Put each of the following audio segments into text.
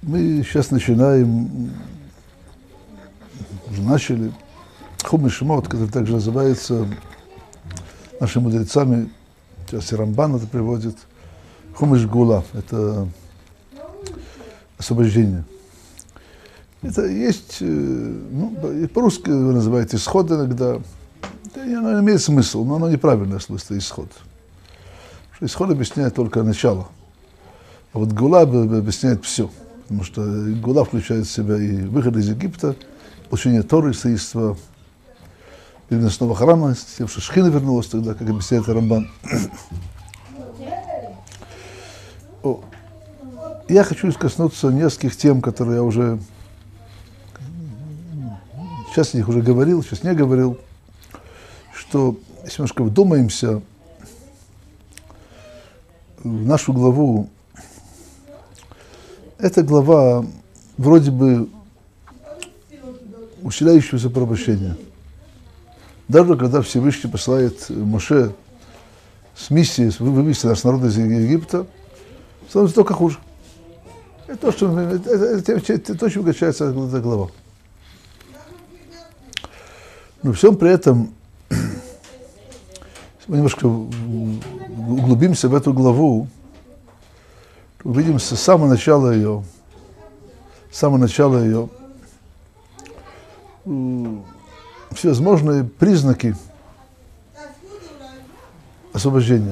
Мы сейчас начинаем, уже начали, Хумаш Шмот, который также называется нашими мудрецами, сейчас и Рамбан это приводит, Хумаш Гула, это освобождение. Это есть, ну, по-русски вы называете исход иногда. Это оно имеет смысл, но оно неправильное смысл, исход. Потому что исход объясняет только начало. А вот Гула объясняет все. Потому что Гула включает в себя и выход из Египта, получение Торы, строительство переносного храма, с тем, что Шхина вернулась тогда, как объясняет Рамбан. Я хочу коснуться нескольких тем, которые я уже сейчас о них уже говорил, сейчас не говорил, что если немножко вдумаемся в нашу главу, эта глава вроде бы усиляющегося порабощения. Даже когда Всевышний посылает Моше с миссией вывести наш народ из Египта, становится только хуже. Это то, чем качается эта глава. Но всем при этом, если мы немножко углубимся в эту главу, то увидим с самого начала ее всевозможные признаки освобождения.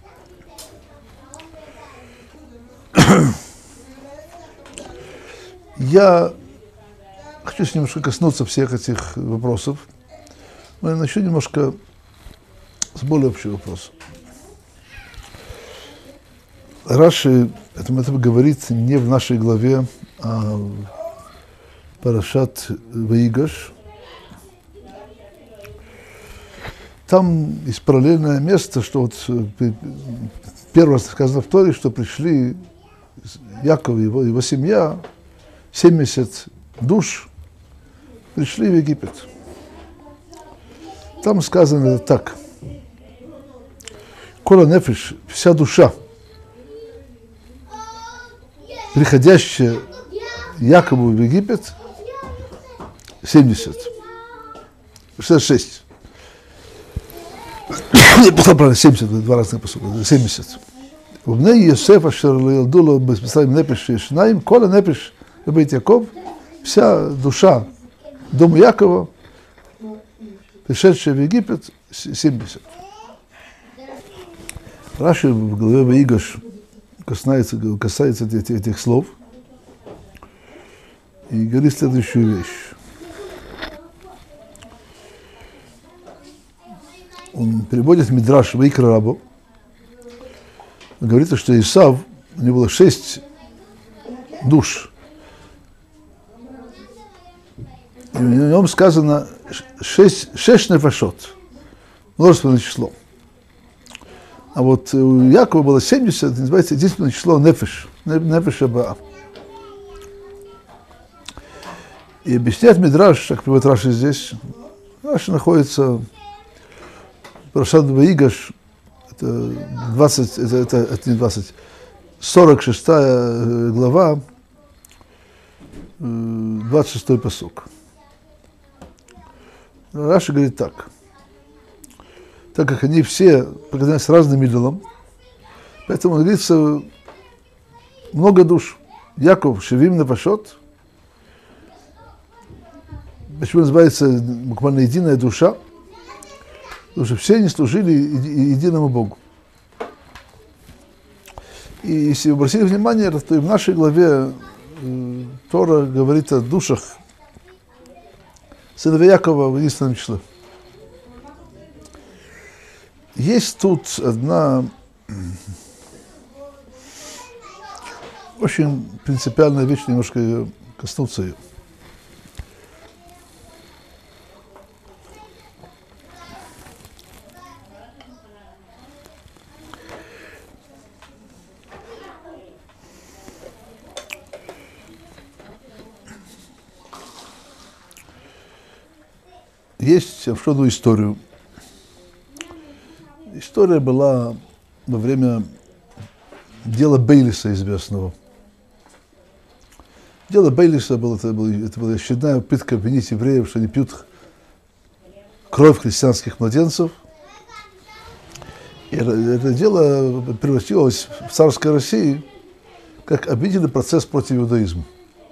Я хочу немножко коснуться всех этих вопросов, но я начну немножко с более общего вопроса. Раши это говорит не в нашей главе, а в Парашат Ваигаш. Там есть параллельное место, что вот первый раз сказано в Торе, что пришли Яков и его семья, 70 душ, пришли в Египет. Там сказано так. Кола нефиш, вся душа, приходящая Якову в Египет, 70. 66. Я писал правильно, 70, два разных посука, 70. ובני יוסף אשר לא ילדו לו במצרים נפש שניים, כל הנפש בבית יעקב, вся душа дома Якова, пришедшая в Египет, 70. Раши в главе Ваигаш касается этих слов и говорит следующую вещь. Он переводит Мидраш Ваикра Рабо. Говорится, что Исав, у него было 6 душ. И в нем сказано 6 нефашот, множественное число. А вот у Якова было 70, называется единственное число нефеш, нефеш абаа. И объясняет Мидраш, как приводит Раши здесь, Раши находится в Парашат Ваигаш, это 20, это не 20, 46 глава, 26 пасук. Раши говорит так. Так как они все показаны с разным идолом, поэтому говорится много душ. Яков Шевим Нефашот. Почему называется буквально единая душа? Потому что все они служили единому Богу. И если вы обратили внимание, то и в нашей главе Тора говорит о душах сыновей Якова в единственном числе. Есть тут одна очень принципиальная вещь, немножко коснуться ее. Есть одну историю. История была во время дела Бейлиса известного. Дело Бейлиса было, это была очередная пытка обвинить евреев, что они пьют кровь христианских младенцев. И это дело превратилось в царской России как обвинительный процесс против иудаизма.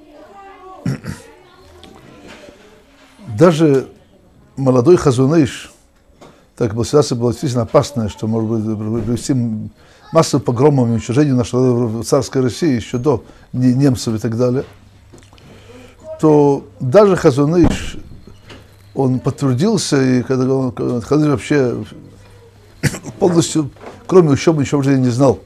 Даже молодой Хазон Иш, так была ситуация была действительно опасная, что может быть привести массовым погромам и уничтожению нашего народа в царской России еще до немцев и так далее, то даже Хазон Иш, он подтвердился, и когда он вообще полностью, кроме учебы, ничего в жизни не знал.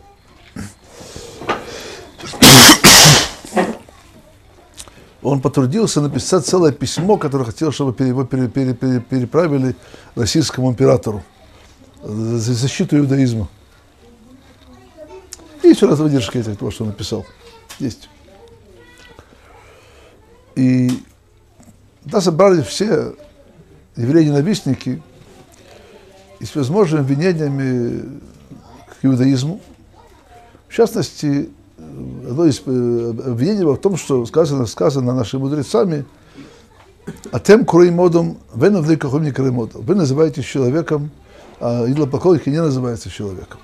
Он потрудился написать целое письмо, которое хотел, чтобы его переправили российскому императору за защиту иудаизма. И еще раз выдержка того, что он написал. Есть. И туда собрались все евреи-ненавистники и с возможными обвинениями к иудаизму. В частности, одно из обвинений было в том, что сказано нашими мудрецами: «Атем куреим одом, вен авдей кахом не куреим одом». Вы называетесь человеком, а идолопоклонники не называются человеком.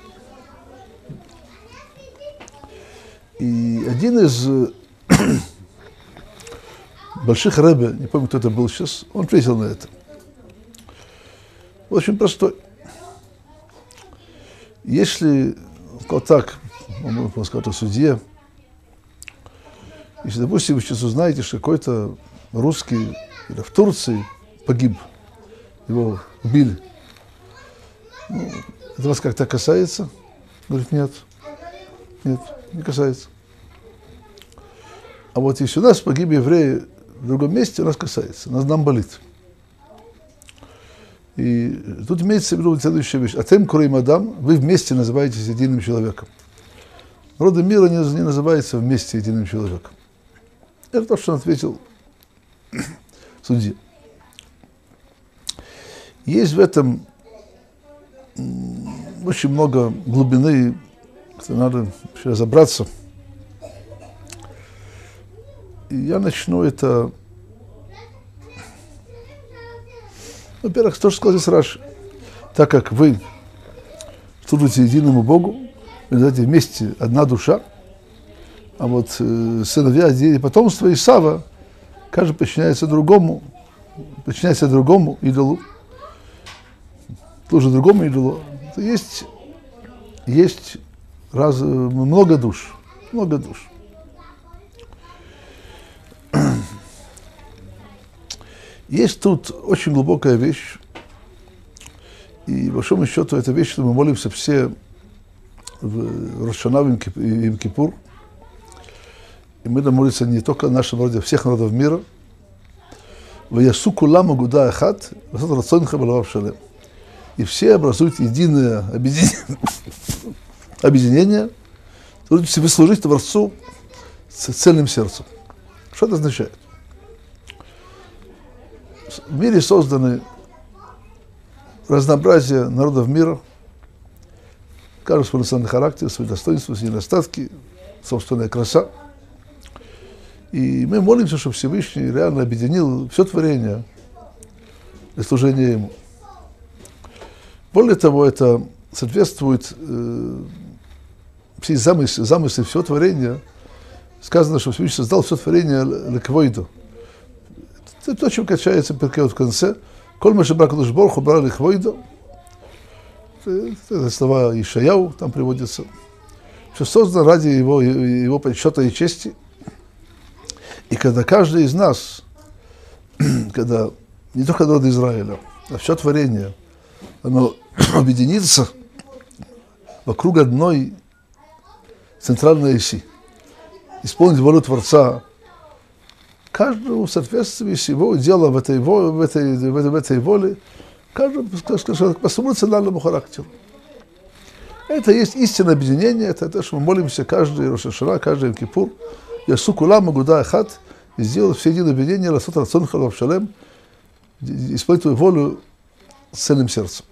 И один из больших рэбе, не помню, кто это был сейчас, он ответил на это. Очень простой. Если, вот так, можно сказать о судье, если, допустим, вы сейчас узнаете, что какой-то русский или в Турции погиб, его убили, ну, это вас как-то касается? Говорит, нет, не касается. А вот если у нас погиб еврей в другом месте, у нас касается, нам болит. И тут имеется в виду следующая вещь. Атем куреим адам, вы вместе называетесь единым человеком. Народы мира не называются вместе единым человеком. Это то, что он ответил судье. Есть в этом очень много глубины, где надо разобраться. И я начну это... Во-первых, то, что сказал здесь Раши. Так как вы служите единому Богу, вы называете вместе одна душа, а вот сыновья и потомство Исава, каждый подчиняется другому идолу, служит другому идолу. Есть много душ. Есть тут очень глубокая вещь, и, по большому счету, это вещь, что мы молимся все в Рош ха-Шана и в Кипур, и мы молимся не только о нашем народе, всех народов мира. «Ваясу кулам агуда ахат, васот рацонха балавав шалем». И все образуют единое объединение, вы служите Творцу с цельным сердцем. Что это означает? В мире созданы разнообразие народов мира, каждый свой национальный характер, свои достоинства, свои недостатки, собственная краса. И мы молимся, чтобы Всевышний реально объединил все творение для служения Ему. Более того, это соответствует все замыслы все творения. Сказано, что Всевышний создал все творение леквойду. Это то, чем качается перкеот в конце. «Коль ма шебра кадош борох hu бара лихвойду». Это слова Ишаяу там приводятся. Что создано ради его почета и чести. И когда каждый из нас, когда не только народ Израиля, а все творение, оно объединится вокруг одной центральной оси, исполнить волю Творца, каждому в соответствии с его делом в этой воле, каждому, скажем, по своему национальному характеру. Это есть истинное объединение, это то, что мы молимся каждый Рош ха-Шана, каждый Йом Кипур, «Ясу кулам агуда ахат», и сделать все единое объединение, «Ласот рацонха балавав шалем», исполнить твою волю с цельным сердцем.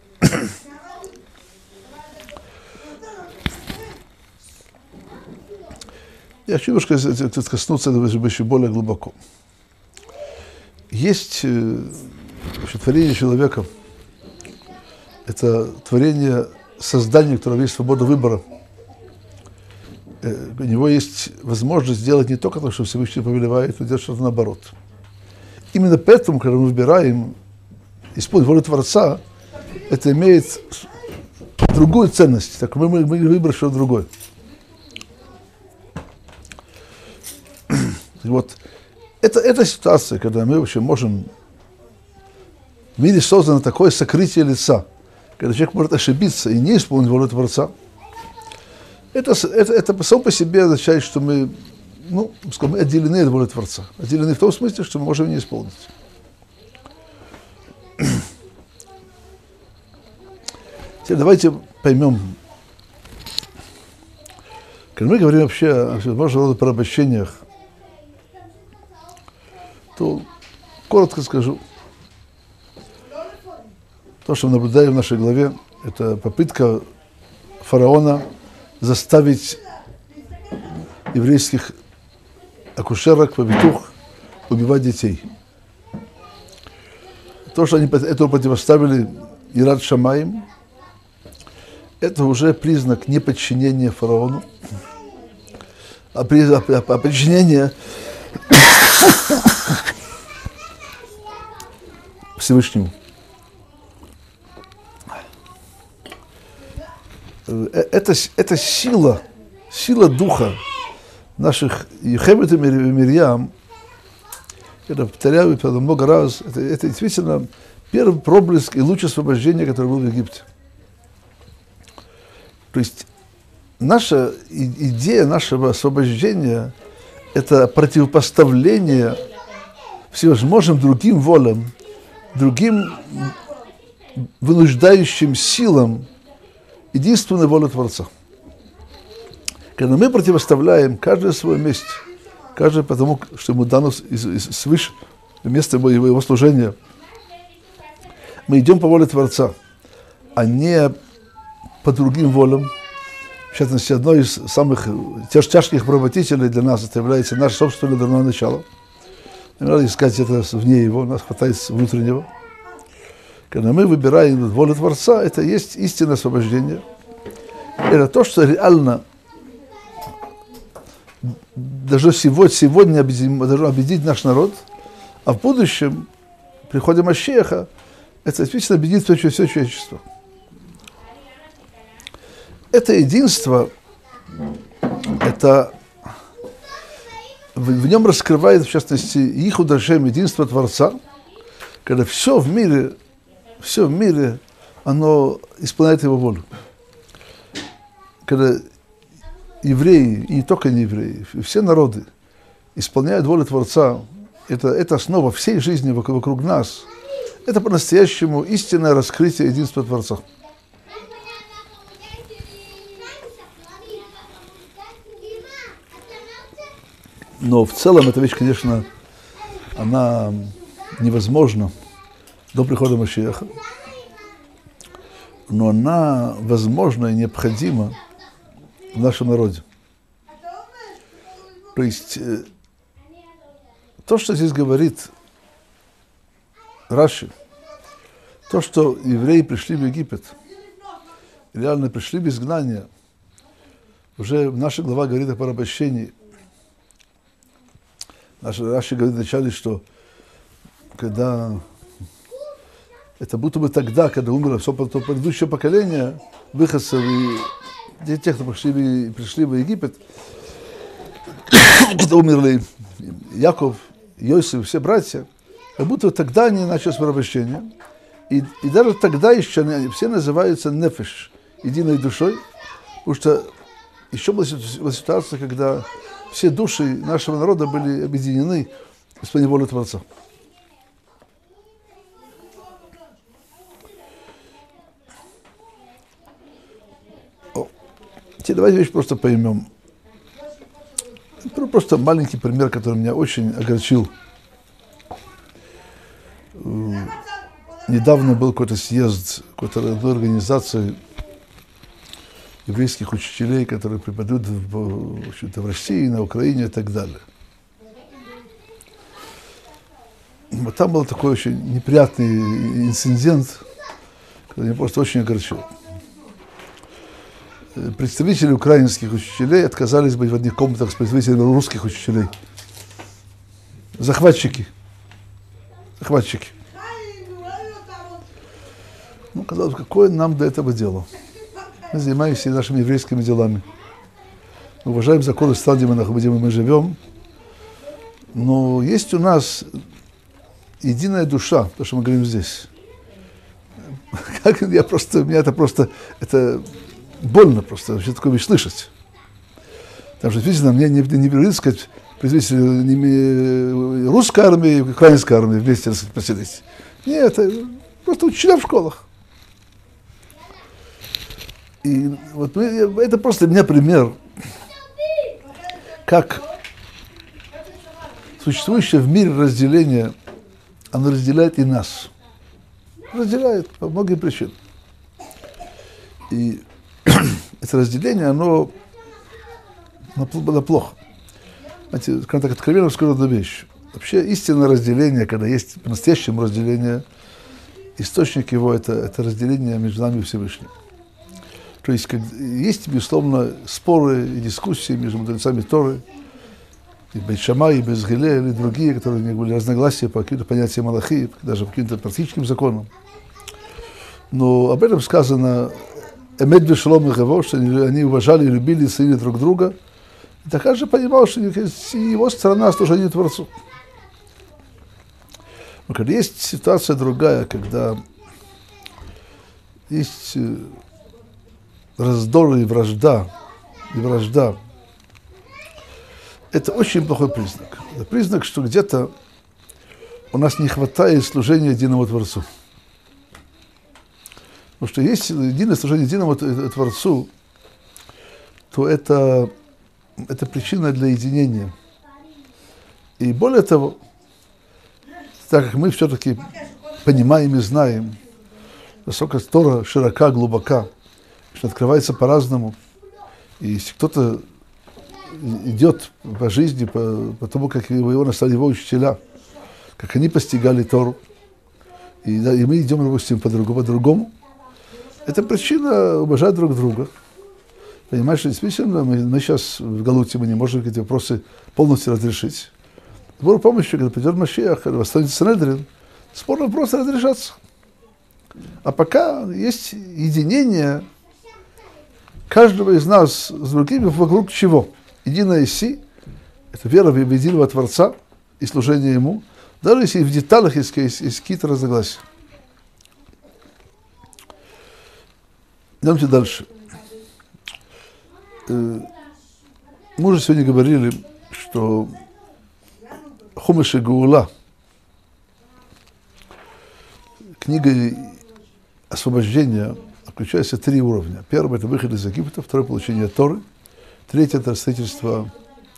Я хочу немножко коснуться этого еще более глубоко. Есть творение человека. Это творение создания, у которого есть свобода выбора. У него есть возможность сделать не только то, что Всевышний повелевает, но делать что-то наоборот. Именно поэтому, когда мы выбираем исполнить волю Творца, это имеет другую ценность. Так мы выбрали что-то другое. Вот. Это ситуация, когда мы вообще можем... В мире создано такое сокрытие лица, когда человек может ошибиться и не исполнить волю Творца. Это само по себе означает, что мы, скажем, мы отделены от воли Творца. Отделены в том смысле, что мы можем не исполнить. Теперь давайте поймем, когда мы говорим вообще о возможного рода порабощениях, то коротко скажу, то, что мы наблюдаем в нашей главе, это попытка фараона заставить еврейских акушерок, повитух убивать детей. То, что они этому противоставили Ират Шамаим, это уже признак неподчинения фараону, а подчинения Всевышнему. Это сила духа наших Йохевед и Мирьям, я повторяю это много раз, это действительно первый проблеск и луч освобождения, который был в Египте. То есть наша идея нашего освобождения – это противопоставление всевозможным другим волям, другим вынуждающим силам единственной воли Творца. Когда мы противоставляем каждый в своем месте, каждый потому, что ему дано свыше место его служения, мы идем по воле Творца, а не по другим волям. В частности, одно из самых тяжких поработителей для нас это является наше собственное дурное начало. Не надо искать это вне его, нас хватает внутреннего. Когда мы выбираем волю Творца, это есть истинное освобождение. Это то, что реально должно сегодня должно объединить наш народ, а в будущем, при приходе Машиаха, это действительно объединит все человечество. Это единство, это в нем раскрывает, в частности, их удачем единство Творца, когда все в мире, оно исполняет его волю. Когда евреи, и не только не евреи, все народы исполняют волю Творца, это основа всей жизни вокруг нас. Это по-настоящему истинное раскрытие единства Творца. Но в целом эта вещь, конечно, она невозможна до прихода Машиаха, но она возможна и необходима в нашем народе. То есть то, что здесь говорит Раши, то, что евреи пришли в Египет, реально пришли в изгнание, уже наша глава говорит о порабощении. Наш Раши говорит вначале, что когда это будто бы тогда, когда умерло все предыдущее поколение выходцев и тех, кто пришли в Египет, когда умерли Яков, Йосиф, все братья, как будто тогда они начали порабощение. И даже тогда еще все называются нефеш, единой душой, потому что еще была ситуация, когда все души нашего народа были объединены в исполнении воли Творца. Теперь давайте вещь просто поймем. Просто маленький пример, который меня очень огорчил. Недавно был какой-то съезд какой-то организации еврейских учителей, которые преподают в России, на Украине и так далее. Вот там был такой очень неприятный инцидент, который меня просто очень огорчил. Представители украинских учителей отказались быть в одних комнатах с представителями русских учителей. Захватчики. Ну, казалось, какое нам до этого дело? Мы занимаемся нашими еврейскими делами. Мы уважаем законы страны, где мы живем. Но есть у нас единая душа, то, что мы говорим здесь. Это больно просто вообще такое вещь слышать. Потому что, видите, мне не придется сказать, представители русской армии и украинской армии вместе посидеть. Нет, это просто учителя в школах. И вот это просто для меня пример, как существующее в мире разделение, оно разделяет и нас. Разделяет по многим причинам. И это разделение, оно плохо. Знаете, скажем так, откровенно скажу одну вещь. Вообще истинное разделение, когда есть по-настоящему разделение, источник его это разделение между нами и Всевышним. То есть есть, безусловно, споры и дискуссии между мудрецами Торы, и Бейт Шамай, и Бейт Гилель, и другие, которые у них были разногласия по каким-то понятиям Алахи, даже по каким-то практическим законам. Но об этом сказано Эмет вешалом и Гево, что они уважали и любили, и ценили друг друга. И также же понимал, что его сторона служения Творцу. Но когда есть ситуация другая, когда есть раздор и вражда, это очень плохой признак. Это признак, что где-то у нас не хватает служения единому Творцу. Потому что есть единое служение единому Творцу, то это причина для единения. И более того, так как мы все-таки понимаем и знаем, насколько Тора широка, глубока, что открывается по-разному, и если кто-то идет по жизни, по тому, как его наставили его учителя, как они постигали Тору, и мы идем, допустим, по-другому, это причина уважать друг друга. Понимаешь, что действительно мы сейчас в Галуте мы не можем эти вопросы полностью разрешить. С Божьей помощью, когда придет Машиах, когда восстанет Санедрин, спорные вопросы разрешатся. А пока есть единение каждого из нас с другими вокруг чего? Единое Си, это вера в единого Творца и служение Ему, даже если в деталях есть какие-то разногласия. Идемте дальше. Мы уже сегодня говорили, что Хумеш Геула, книга освобождения, включается 3 уровня. Первый – это выход из Египта, второй – получение Торы, третий – это строительство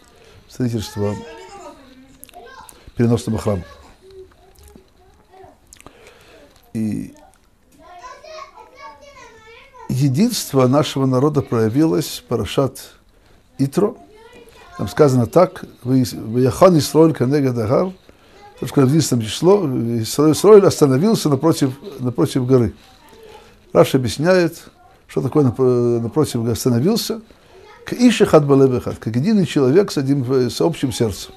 переносного храма. И единство нашего народа проявилось в Парашат Итро. Там сказано так: «Ваяхан Исроэль канегед агар», то, что в 11 число, Исроэль остановился напротив горы. Раши объясняет, что такое напротив горы остановился. К иш эхад балев эхад, как единый человек с общим сердцем.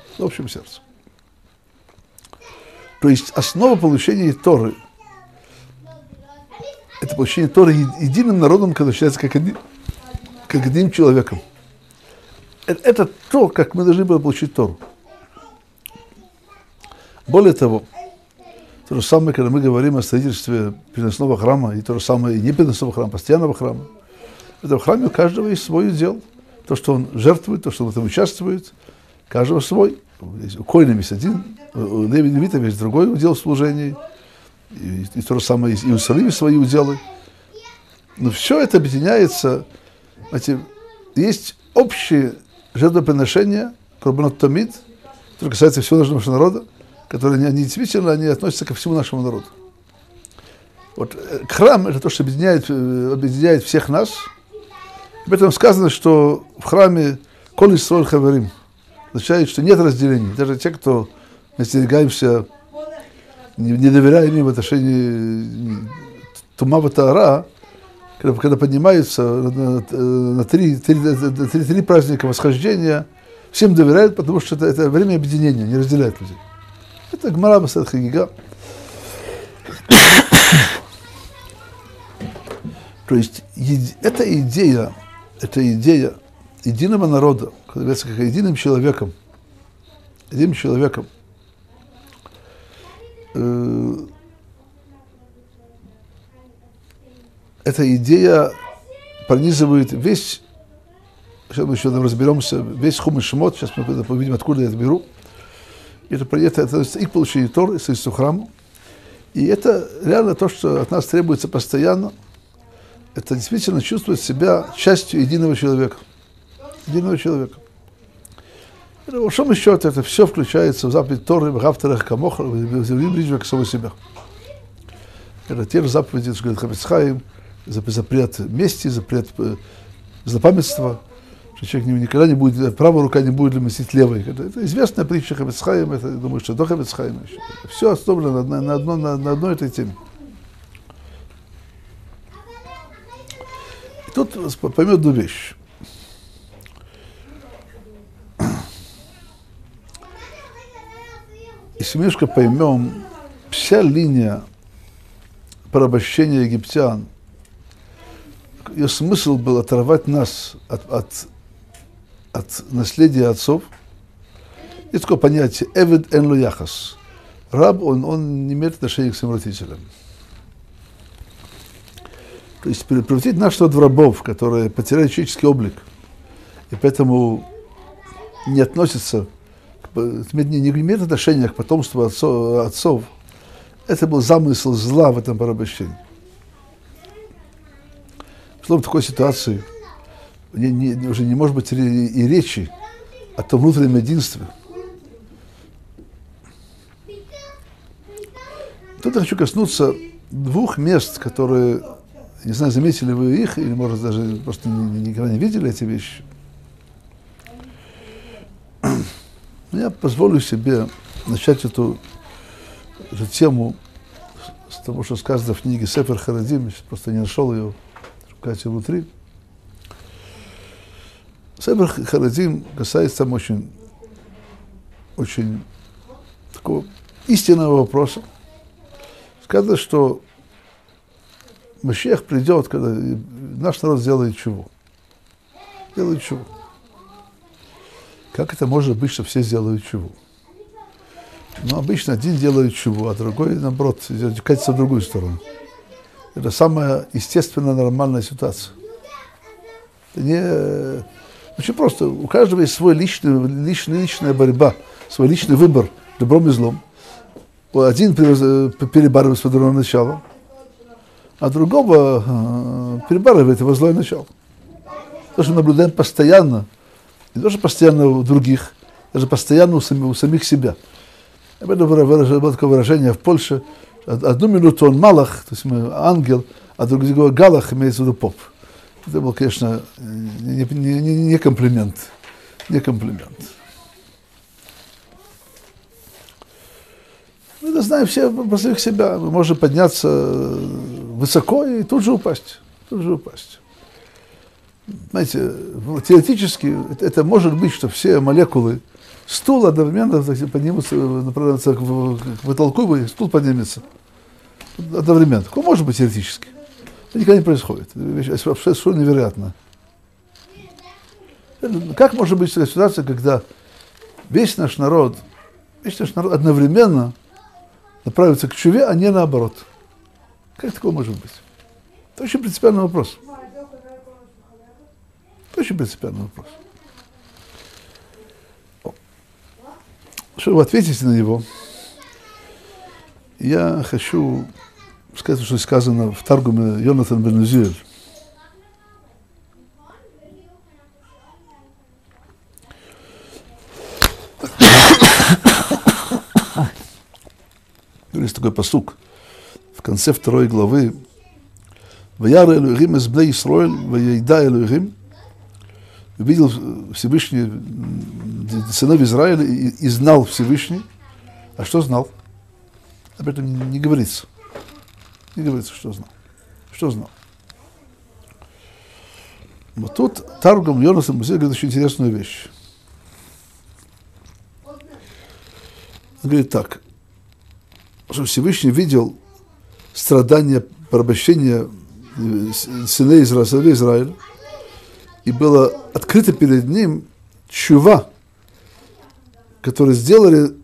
То есть основа получения Торы – это получение Торы единым народом, когда считается как одним человеком. Это то, как мы должны были получить Тору. Более того, то же самое, когда мы говорим о строительстве переносного храма, и то же самое и не переносного храма, постоянного храма. В этом храме у каждого есть свой удел. То, что он жертвует, то, что он в этом участвует, каждого свой. У коэна есть один, у левита есть другой удел в служении. И то же самое и у Иерусалиме свои уделы. Но все это объединяется. Знаете, есть общее жертвоприношение, корбанот тамид, которое касается всего нашего народа, которые они действительно относятся ко всему нашему народу. Вот храм – это то, что объединяет всех нас. Об этом сказано, что в храме «Коль Исроэль хаверим» означает, что нет разделений. Даже те, кто мы остерегаемся, не доверяем им в отношении тума ватаара, когда поднимаются на три праздника восхождения, всем доверяют, потому что это время объединения, не разделяет людей. Это Гмара Масехет Хагига. То есть эта идея единого народа, когда говорится как единым человеком, эта идея пронизывает весь, сейчас мы еще разберемся, весь Хумаш Шмот, сейчас мы увидим, откуда я это беру. Это и получение Торы, и строительство храма. И это реально то, что от нас требуется постоянно. Это действительно чувствовать себя частью единого человека. Единого человека. В большом счете это все включается в заповедь Торы, в Гавтарах Камоха, в Зевлим как самого себя. Это те же заповеди, что говорит Хафец Хаим, запрет мести, запрет злопамятства, что человек никогда не будет, правая рука не будет мстить левой. Это известная притча Хафец Хаим, это, я думаю, что до Хафец Хаима еще. Все основано на одной этой теме. И тут поймет одну вещь. Если мы немножко поймем, вся линия порабощения египтян, ее смысл был оторвать нас от наследия отцов. Есть такое понятие «эвед эн ло яхас». Раб, он не имеет отношения к своим родителям. То есть превратить наш народ в рабов, которые потеряли человеческий облик, и поэтому не относятся, не имеют отношения к потомству отцов, это был замысел зла в этом порабощении. В такой ситуации уже не может быть и речи о том внутреннем единстве. Тут я хочу коснуться двух мест, которые, не знаю, заметили вы их, или, может, даже просто никогда не видели эти вещи. Но я позволю себе начать эту тему с того, что сказано в книге Сефер Харадим, я просто не нашел ее, шукайте внутри. Сефер Харадим касается там очень такого истинного вопроса. Сказано, что Машиах придет, когда наш народ сделает чуву. Делает чуву. Как это может быть, что все сделают чуву? Но обычно один делает чуву, а другой, наоборот, катится в другую сторону. Это самая естественная, нормальная ситуация. Очень просто. У каждого есть свой личная борьба, свой личный выбор, добром и злом. Один перебарывает свое дурное начало, а другого перебарывает его злое начало. То, что мы наблюдаем постоянно, не только постоянно у других, даже постоянно у самих себя. Было такое выражение в Польше: одну минуту он малах, то есть ангел, а другой галах, имеется в виду поп. Это был, конечно, не комплимент. Не комплимент. Мы знаем все про самих себя. Мы можем подняться высоко и тут же упасть. Знаете, теоретически это может быть, что все молекулы стула одновременно поднимутся, направляются к потолку, и стул поднимется одновременно. Такое может быть теоретически. Это никогда не происходит. Это совершенно невероятно. Как может быть ситуация, когда весь наш народ одновременно направится к чуве, а не наоборот? Как такое может быть? Это очень принципиальный вопрос. Очень принципиальный вопрос. Чтобы ответить на него, я хочу сказать, что сказано в Таргуме Йонатан бен Узиэль. Есть такой пасук в конце 2 главы. «Ваяр Элохим эс бней Исроэль, ваяйда Элохим, увидел Всевышний сынов Израиля и знал Всевышний. А что знал? Об этом не говорится. Не говорится, что знал. Что знал? Вот тут Таргум Йонас Музе говорит очень интересную вещь. Он говорит так, что Всевышний видел страдания, порабощения сыновей Израиля, и было открыто перед ним тшува, которые сделали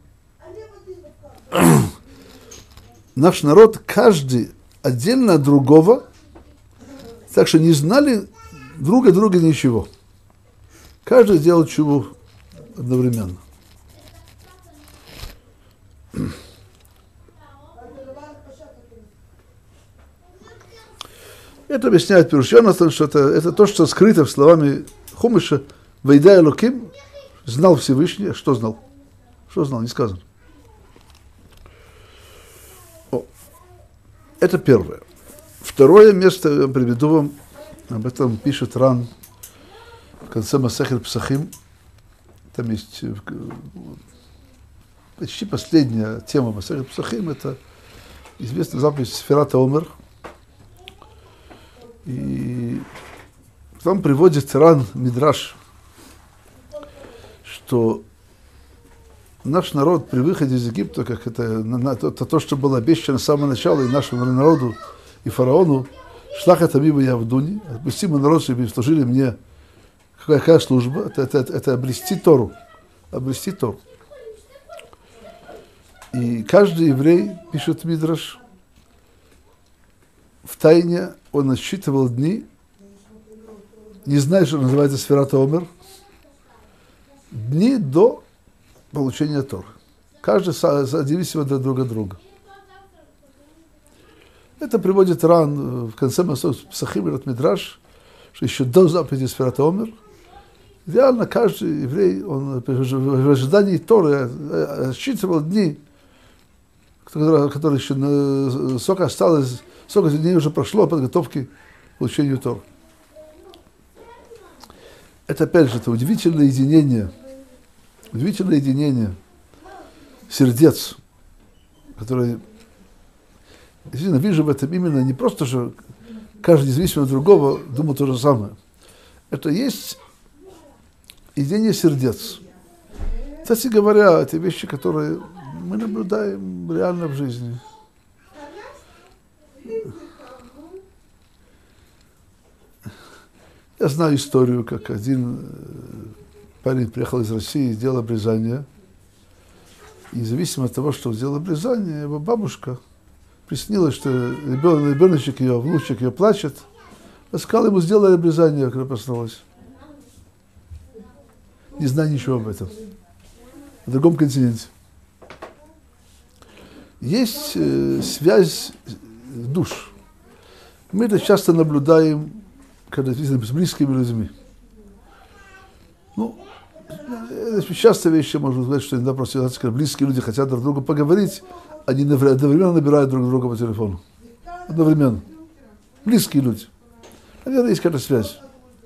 наш народ, каждый отдельно от другого, так что не знали друг от друга ничего. Каждый сделал тшуву одновременно. Это объясняет Пируш Йонатан, что это то, что скрыто в словами Хумыша «Вейдай Элоким», знал Всевышний. Что знал? Что знал? Не сказано. Это первое. Второе место я приведу вам, об этом пишет Ран в конце Масехет Псахим. Там есть почти последняя тема Масехет Псахим, это известная заповедь Сферат ха-Омер. И там приводит Ран Мидраш, что наш народ при выходе из Египта, как это то, что было обещано с самого начала и нашему народу, и фараону, шлах это мимо я в Дуне, отпусти мой народ, чтобы служили мне. Какая служба? Это обрести Тору. Обрести Тору. И каждый еврей, пишет Мидраш, в тайне он насчитывал дни, не зная, что называется Сферат ха-Омер, дни до получения Торы. Каждый зависимо друг от друга. Это приводит Ран в конце Псахим от Мидраш, что еще до заповеди Сферат ха-Омер реально каждый еврей, он в ожидании Торы отсчитывал дни, которые еще сколько осталось, сколько дней уже прошло подготовки к получению Торы. Это опять же это удивительное единение сердец, которое действительно вижу в этом именно не просто, что каждый независимо от другого думал то же самое. Это есть единение сердец. Кстати говоря, это вещи, которые мы наблюдаем реально в жизни. Я знаю историю, как один парень приехал из России и сделал обрезание. И независимо от того, что он сделал обрезание, его бабушка приснилось, что ребеночек ее, внучек ее плачет. Я сказал ему, сделай обрезание, когда проснулась. Не знаю ничего об этом. На другом континенте. Есть связь душ. Мы это часто наблюдаем, когда видим с близкими людьми. Ну, часто вещи можно сказать, что иногда просто когда близкие люди хотят друг другу поговорить, они одновременно набирают друг друга по телефону. Одновременно. Близкие люди. Наверное, есть какая-то связь.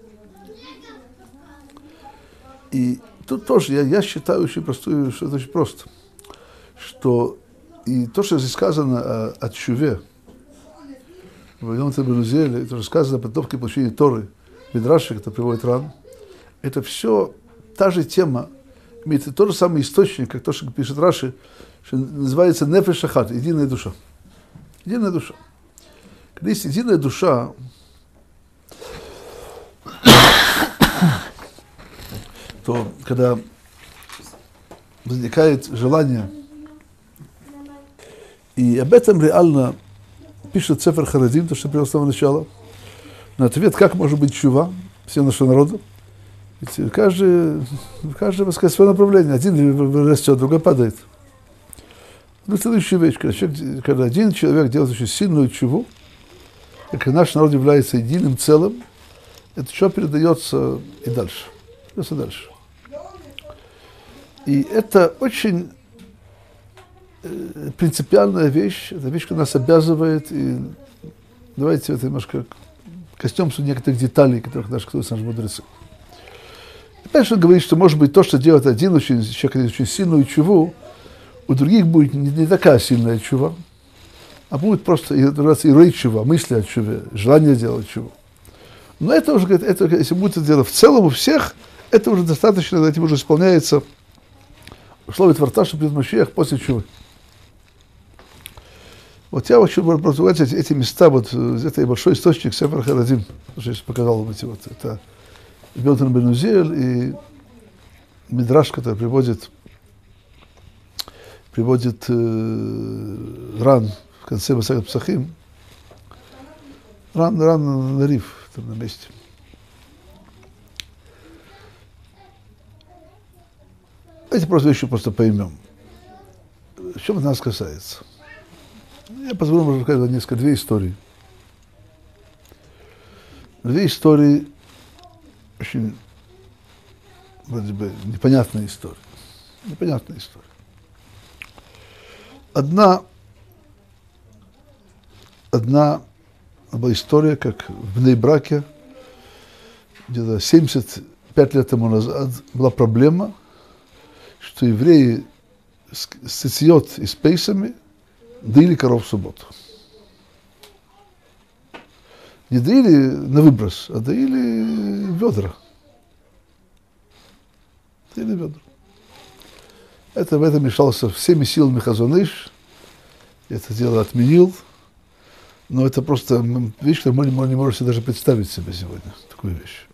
И тут тоже я считаю очень простую, что это очень просто. Что и то, что здесь сказано о тшуве, в Йом Тов-Бенузеле, то, что сказано о подготовке получения Торы, Мидраши, это приводит Ран, это все та же тема, имеет тот же самый источник, как то, что пишет Раши, что называется нефеш ахат, единая душа. Единая душа. Когда есть единая душа, то когда возникает желание, и об этом реально пишет Сефер Харадим, то, что привел с самого начала, на ответ, как может быть тшува всего нашего народа. Ведь каждый высказывает свое направление. Один растет, другой падает. Ну, следующая вещь, когда один человек делает очень сильную тшуву, как наш народ является единым целым, это тшува передается и дальше. Передается дальше. И это очень принципиальная вещь, это вещь, которая нас обязывает, и давайте это немножко коснемся некоторых деталей, которых наши мудрецы. Опять же, он говорит, что, может быть, то, что делает один человек, очень сильную чуву, у других будет не такая сильная чува, а будет просто и чува, мысли о чуве, желание делать чуву. Но это уже, говорит, это, если будет это дело в целом у всех, это уже достаточно, этим уже исполняется условие Творца, что придет Машиах после чувы. Вот я хочу продолжать эти места, вот это большой источник Сефер Харадим, что я показал эти вот, это Бентон бен Узиэль и Мидраш, который приводит Ран в конце Масахет Псахим, Ран на риф, там на месте. Эти просто вещи просто поймем. В чем это нас касается? Я позволю, можно сказать, две истории. Две истории очень, вроде бы, непонятная история. Непонятная история. Одна была история, как в Бней-Браке, где-то 75 лет тому назад была проблема, что евреи с цицьот и с пейсами доили коров в субботу. Не доили на выброс, а доили ведра. Доили ведра. В этом мешался всеми силами Хазон Иш. Это дело отменил. Но это просто вещь, которую мы не можем себе даже представить себе сегодня. Такую вещь.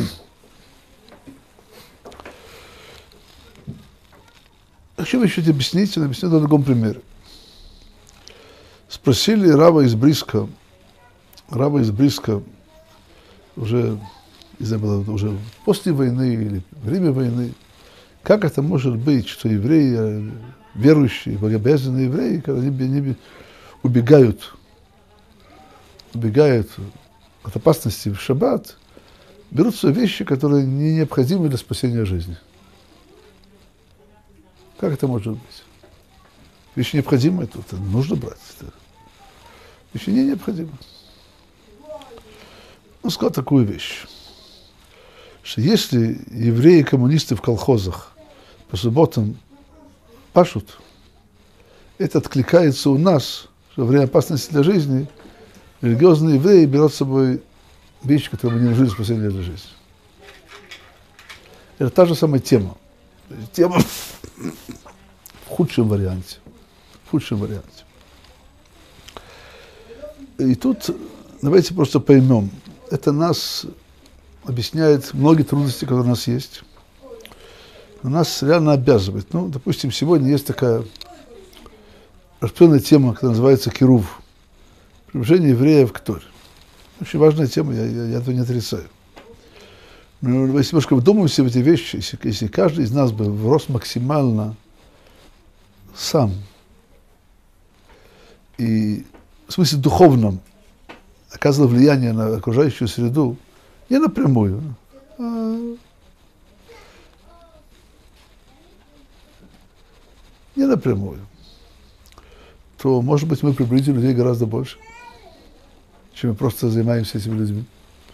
Хочу еще объяснить на другом примере. Спросили раба из Бриска, уже, не знаю, было уже после войны или время войны, как это может быть, что евреи, верующие, богобоязненные евреи, когда они убегают от опасности в шаббат, берут свои вещи, которые не необходимы для спасения жизни. Как это может быть? Вещи необходимые, это нужно брать. Вещи не необходимы. Он сказал такую вещь, что если евреи-коммунисты в колхозах по субботам пашут, это откликается у нас, что во время опасности для жизни религиозные евреи берут с собой вещи, которые не нужны для спасения для жизни. Это та же самая тема. Тема в худшем варианте. И тут давайте просто поймем. Это нас объясняет многие трудности, которые у нас есть. Но нас реально обязывает. Ну, допустим, сегодня есть такая распространенная тема, которая называется кирув. Приближение евреев к Торе. Очень важная тема, я этого не отрицаю. Но если немножко вдумаемся в эти вещи, если каждый из нас бы врос максимально сам, и в смысле духовном оказывал влияние на окружающую среду, не напрямую, то, может быть, мы приблизили людей гораздо больше, чем мы просто занимаемся этими людьми.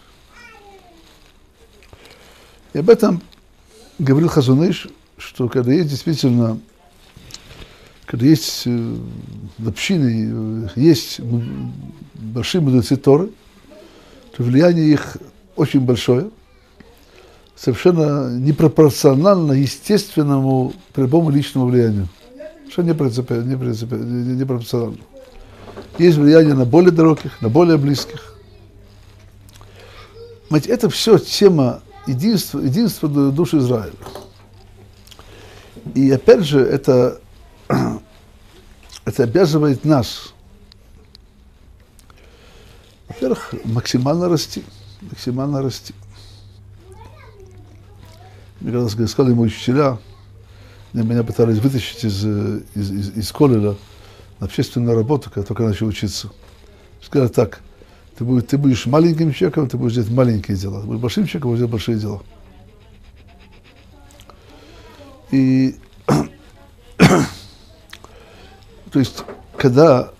И об этом говорил Хазон Иш, что когда есть действительно, когда есть в общине, есть большие мудрецы Торы, то влияние их очень большое, совершенно непропорционально естественному любому личному влиянию. Что непропорционально. Есть влияние на более далеких, на более близких. Это все тема единства души Израиля. И опять же, это обязывает нас, во-первых, максимально расти. Мне когда сказали мои учителя, меня пытались вытащить из колледжа на общественную работу, когда только начал учиться. Сказали так: ты будешь маленьким человеком, ты будешь делать маленькие дела. Ты будешь большим человеком, будешь делать большие дела. И то есть, когда,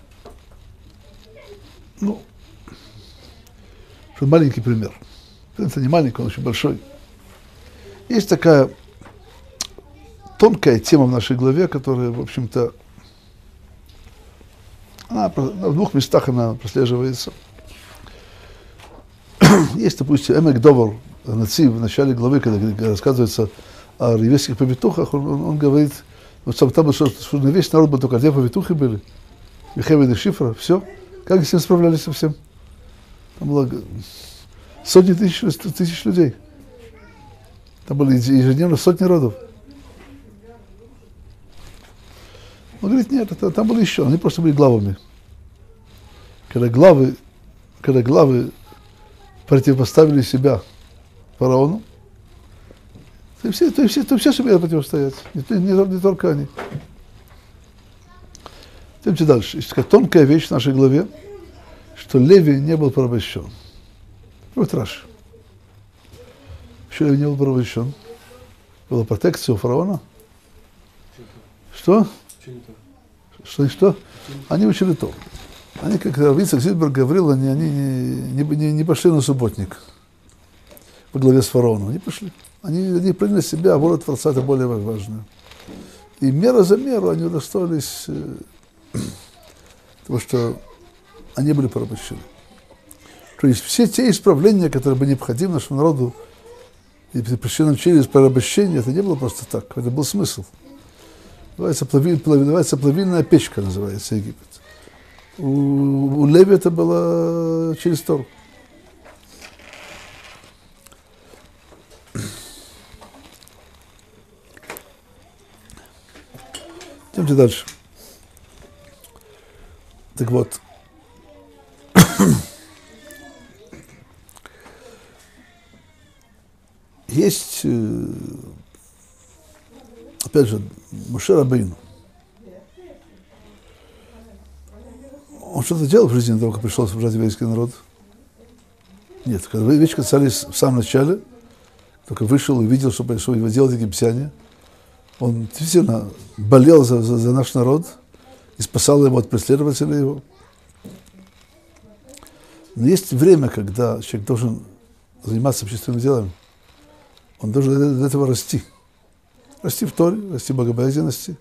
маленький пример. Это не маленький, он очень большой. Есть такая тонкая тема в нашей главе, которая, в общем-то, в двух местах она прослеживается. Есть, допустим, Эмек Довар, Наци, в начале главы, когда рассказывается о еврейских повитухах, он говорит, вот там, что на весь народ был только две повитухи были, Михаил и Шифра, все. Как они с ним справлялись со всем? Там было сотни тысяч людей. Там были ежедневно сотни родов. Он говорит, нет, там было еще, они просто были главами. Когда главы противопоставили себя фараону, то все сумели противостоять, не только они. Идемте дальше. Есть такая тонкая вещь в нашей главе, что Леви не был порабощен. Вот Раши. Еще Леви не был порабощен. Была протекция у фараона. Что? Что? Они учили то. Они, как Ицхак Зильбер говорил, они не пошли на субботник во главе с фараоном. Они пошли. Они приняли на себя, а воля Творца это более важное. И мера за меру они удостоились того, что они были порабощены. То есть все те исправления, которые были необходимы нашему народу, и пришли нам через порабощение, это не было просто так, это был смысл. Называется плавильная печка, называется Египет. У Леви это было через Тору. Идемте дальше. Так вот. Есть, опять же, Моше Рабейну. Он что-то делал в жизни того, как пришел освобождать еврейский народ? Нет, когда вещи касались в самом начале, только вышел и видел, что происходит, его делали египтяне. Он действительно болел за наш народ и спасал его от преследователей его. Но есть время, когда человек должен заниматься общественными делами. Он должен до этого расти. Расти в Торе, расти в богобоязненности.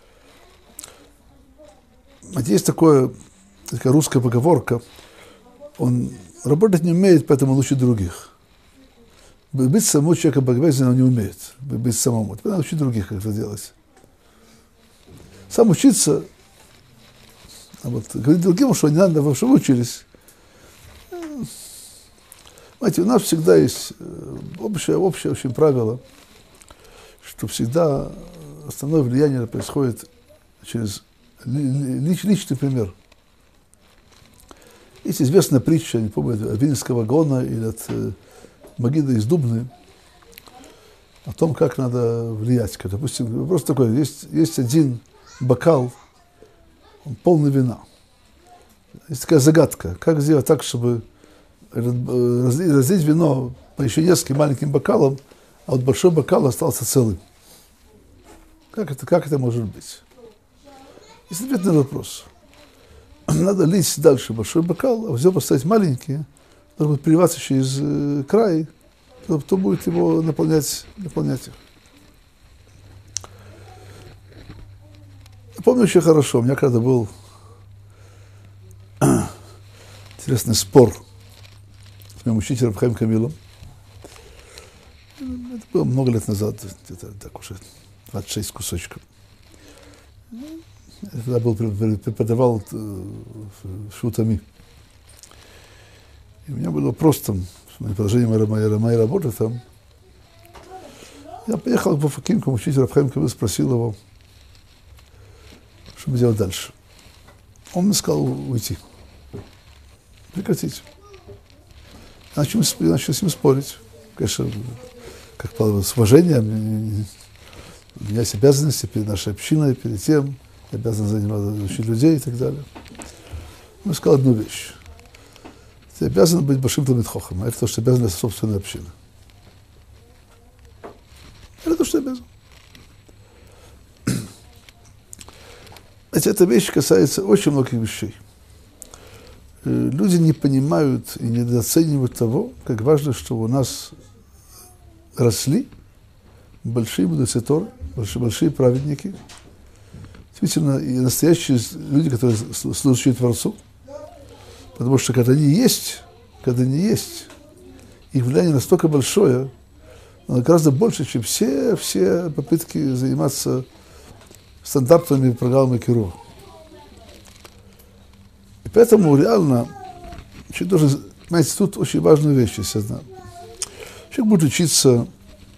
Есть такая русская поговорка. Он работать не умеет, поэтому лучше других. Быть самому человеком богобоязненным он не умеет. Быть самому. Надо учить других, как это делать. Сам учиться, а вот говорить другим, что не надо, что вы учились. Знаете, у нас всегда есть общее очень правило, что всегда основное влияние происходит через личный пример. Есть известная притча, не помню, от Вильнюсского Гаона или от Магида из Дубны, о том, как надо влиять. Допустим, вопрос такой, есть один бокал, он полный вина. Есть такая загадка, как сделать так, чтобы разлить вино по еще нескольким маленьким бокалам, а вот большой бокал остался целым. Как это может быть? Есть ответ на вопрос. Надо лить дальше большой бокал, а взял поставить маленький, должен будет переливаться через край, то будет его наполнять их. Я помню очень хорошо, у меня когда был интересный спор с моим учителем Хаим Камилом. Это было много лет назад, где-то так уже 26 кусочков. Я тогда преподавал в Шутами. И у меня был вопрос там, на продолжение моей работы там. Я поехал в Офаким к учителю Рабхаим Камил, спросил его, что мне делать дальше. Он мне сказал уйти, прекратить. Начали с ним спорить. Конечно, как с уважением, у меня есть обязанности перед нашей общиной, перед тем, я обязан заниматься, учить людей и так далее. Он сказал одну вещь. Ты обязан быть большим Талмид Хохам, а это то, что обязан для собственной общины. Это то, что обязан. Эта вещь касается очень многих вещей. Люди не понимают и недооценивают того, как важно, чтобы у нас росли большие мудрецы Торы, большие праведники, действительно, и настоящие люди, которые служащие Творцу. Потому что когда они есть, их влияние настолько большое, оно гораздо больше, чем все попытки заниматься стандартными программами Киро. И поэтому реально, человек должен, понимаете, тут очень важная вещь есть одна. Человек будет учиться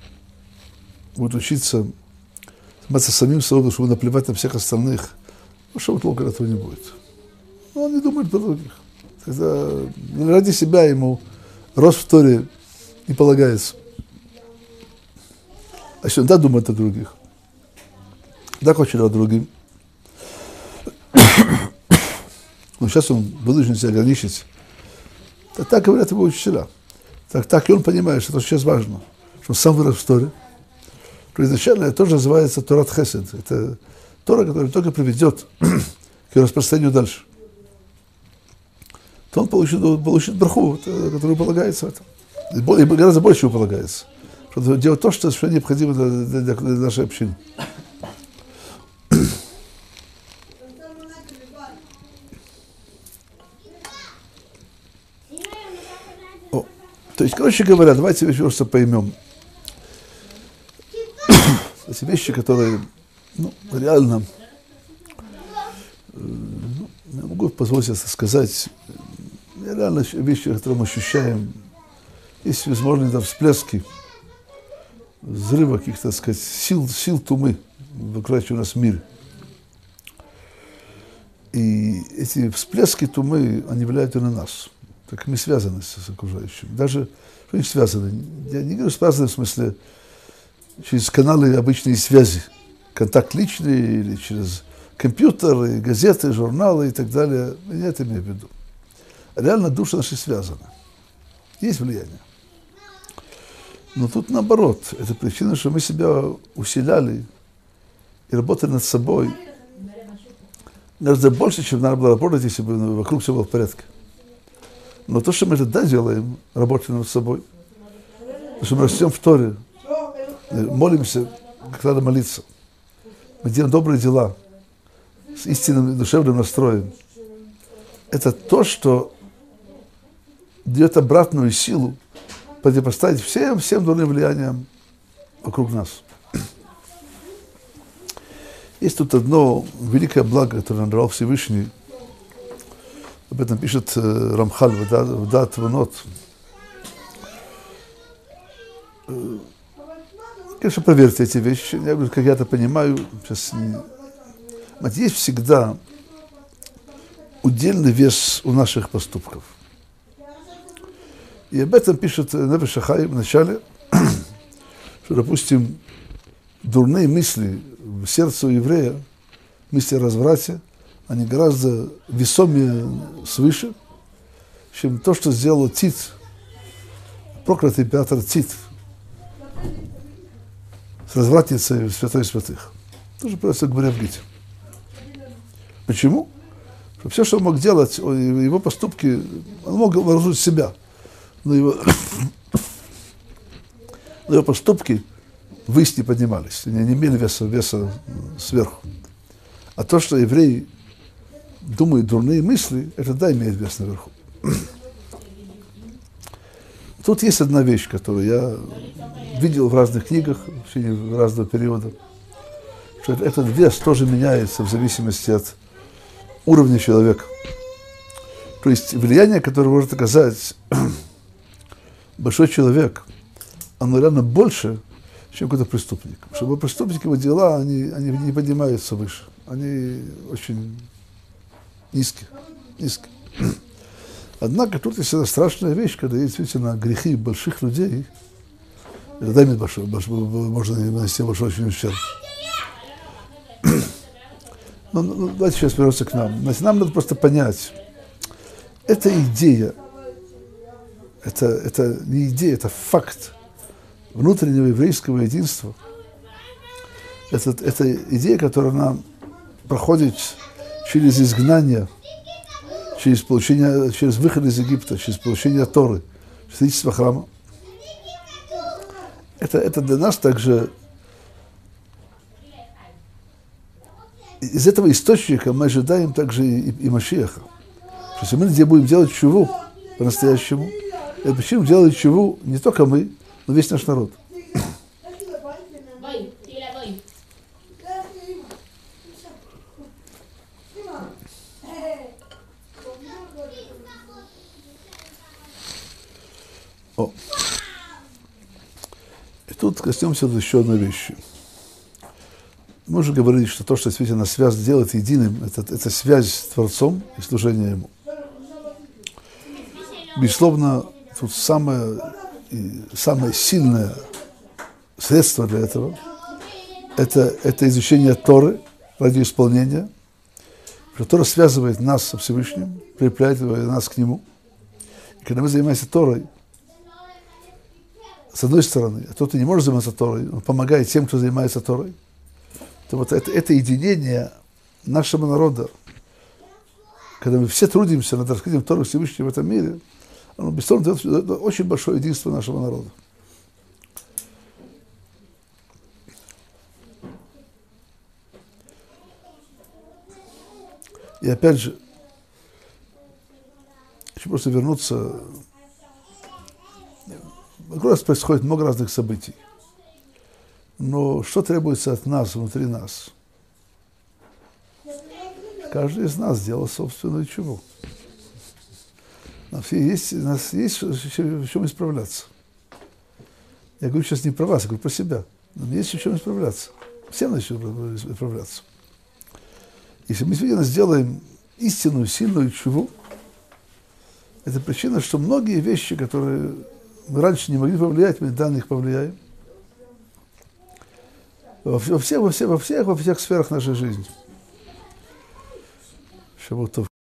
заниматься самим собой, чтобы наплевать на всех остальных, ну, что толку от этого не будет. Но он не думает про других. Тогда ради себя ему рост в Торе не полагается. А если он да думает о других, да хочет о другим, но сейчас он вынужден себя ограничить. Так говорят его учителя. Так и он понимает, что это сейчас важно, что он сам вырос в Торе. Что изначально это тоже называется Торат Хесед. Это Тора, которая только приведет к распространению дальше. То он получит браху, которую полагается в этом. И гораздо больше его полагается. Чтобы делать то, что необходимо для нашей общины. То есть, короче говоря, давайте просто поймем. Эти вещи, которые, реально, я могу позволить себе сказать, реально вещи, которые мы ощущаем, есть возможные там всплески, взрыва каких-то, так сказать, сил тумы в окружающем нас мире. И эти всплески тумы, они влияют и на нас. Так мы связаны с окружающим. Даже, что не связаны, я не говорю связаны в смысле через каналы обычной связи, контакт личный или через компьютер, и газеты, журналы и так далее. Я это имею в виду. Реально души наши связаны. Есть влияние. Но тут наоборот. Это причина, что мы себя усиляли и работали над собой гораздо больше, чем надо было работать, если бы вокруг все было в порядке. Но то, что мы тогда делаем, работаем над собой, то, что мы растем в Торе, молимся, как надо молиться, мы делаем добрые дела с истинным душевным настроем, это то, что дает обратную силу противопоставить всем дурным влияниям вокруг нас. Есть тут одно великое благо, которое нам давал Всевышний. Об этом пишет Рамхаль в Даат Ванот. Конечно, проверьте эти вещи. Я говорю, как я это понимаю. Сейчас есть всегда удельный вес у наших поступков. И об этом пишет Нефеш Хай в начале, что, допустим, дурные мысли в сердце еврея, мысли о разврате, они гораздо весомее свыше, чем то, что сделал Тит, проклятый император Тит, с развратницей святой святых. Тоже просто говоря в Гите. Почему? Что все, что он мог делать, его поступки, он мог вооружить себя, но его поступки ввысь не поднимались, они не имели веса сверху. А то, что евреи думают дурные мысли, это да, имеет вес наверху. Тут есть одна вещь, которую я видел в разных книгах в течение разного периода, что этот вес тоже меняется в зависимости от уровня человека. То есть влияние, которое может оказать большой человек, оно реально больше, чем какой-то преступник. Потому что преступники, его дела, они не поднимаются выше. Они очень низкие. Однако тут есть одна страшная вещь, когда есть действительно грехи больших людей, это имеет можно нанести большой очень ущерб. Но давайте сейчас вернемся к нам. Значит, нам надо просто понять, эта идея, это не идея, это факт внутреннего еврейского единства. Это идея, которая нам проходит через изгнание, через выход из Египта, через получение Торы, строительство храма. Это для нас также из этого источника мы ожидаем также и Машиаха. Что если мы где будем делать чуву по-настоящему, это почему делать чуву не только мы, но весь наш народ. О. И тут коснемся еще одной вещи. Мы уже говорили, что то, что действительно нас связь делает единым, это связь с Творцом и служение Ему. Безусловно, тут самое сильное средство для этого это изучение Торы ради исполнения. Тора связывает нас со Всевышним, прилепляет нас к Нему. И когда мы занимаемся Торой, с одной стороны, а тот, кто не может заниматься Торой, он помогает тем, кто занимается Торой, то вот это единение нашего народа, когда мы все трудимся над раскрытием Торы Всевышнего в этом мире, оно, безусловно, дает очень большое единство нашего народа. И опять же, хочу просто вернуться. Вокруг нас происходит много разных событий. Но что требуется от нас, внутри нас? Каждый из нас сделал собственную чуву. У нас есть в чем исправляться. Я говорю сейчас не про вас, я говорю про себя. Нам есть в чем исправляться. Всем надо исправляться. Если мы действительно сделаем истинную, сильную чуву, это причина, что многие вещи, которые мы раньше не могли повлиять, мы на них повлияем. Во всех сферах нашей жизни.